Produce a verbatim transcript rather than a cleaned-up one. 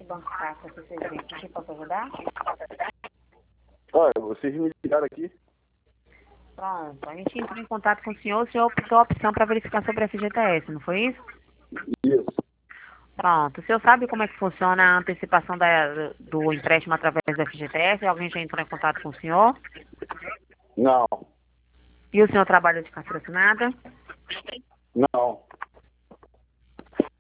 Banco Safra, C C G. O que posso ajudar? Olha, vocês me ligaram aqui. Pronto, a gente entrou em contato com o senhor, o senhor optou a opção para verificar sobre a F G T S, não foi isso? Isso. Pronto, o senhor sabe como é que funciona a antecipação da, do empréstimo através da F G T S? Alguém já entrou em contato com o senhor? Não. E o senhor trabalha de carteira assinada? Não.